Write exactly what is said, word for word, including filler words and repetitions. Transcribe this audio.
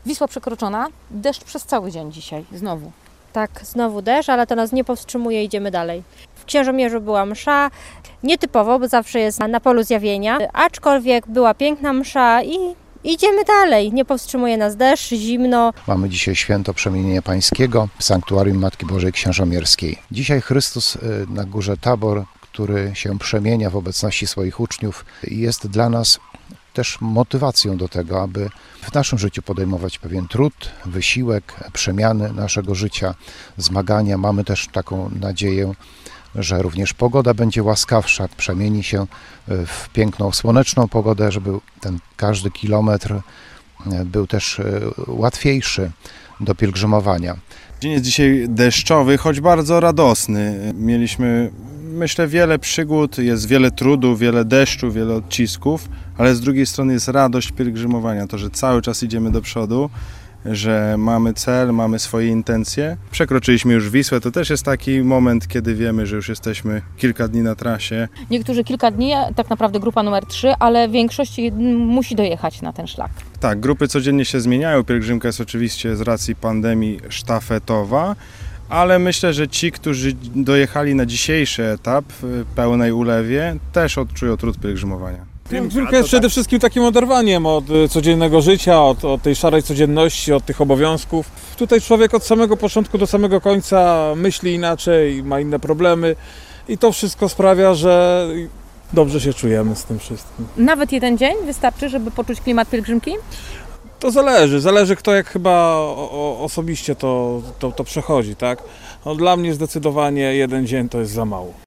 Wisła przekroczona, deszcz przez cały dzień dzisiaj, znowu. Tak, znowu deszcz, ale to nas nie powstrzymuje, idziemy dalej. W Księżomierzu była msza, nietypowo, bo zawsze jest na polu zjawienia, aczkolwiek była piękna msza i idziemy dalej. Nie powstrzymuje nas deszcz, zimno. Mamy dzisiaj święto Przemienienia Pańskiego w Sanktuarium Matki Bożej Księżomierskiej. Dzisiaj Chrystus na górze Tabor, który się przemienia w obecności swoich uczniów, jest dla nas też motywacją do tego, aby w naszym życiu podejmować pewien trud, wysiłek, przemiany naszego życia, zmagania. Mamy też taką nadzieję, że również pogoda będzie łaskawsza, przemieni się w piękną, słoneczną pogodę, żeby ten każdy kilometr był też łatwiejszy do pielgrzymowania. Dzień jest dzisiaj deszczowy, choć bardzo radosny. Mieliśmy, myślę, wiele przygód, jest wiele trudu, wiele deszczu, wiele odcisków, ale z drugiej strony jest radość pielgrzymowania, to, że cały czas idziemy do przodu, że mamy cel, mamy swoje intencje. Przekroczyliśmy już Wisłę, to też jest taki moment, kiedy wiemy, że już jesteśmy kilka dni na trasie. Niektórzy kilka dni, tak naprawdę grupa numer trzy, ale większość musi dojechać na ten szlak. Tak, grupy codziennie się zmieniają, pielgrzymka jest oczywiście z racji pandemii sztafetowa, ale myślę, że ci, którzy dojechali na dzisiejszy etap w pełnej ulewie, też odczują trud pielgrzymowania. Pielgrzymka jest przede wszystkim takim oderwaniem od codziennego życia, od, od tej szarej codzienności, od tych obowiązków. Tutaj człowiek od samego początku do samego końca myśli inaczej, ma inne problemy i to wszystko sprawia, że dobrze się czujemy z tym wszystkim. Nawet jeden dzień wystarczy, żeby poczuć klimat pielgrzymki? To zależy, zależy kto jak chyba o, o, osobiście to, to, to przechodzi, tak? No, dla mnie zdecydowanie jeden dzień to jest za mało.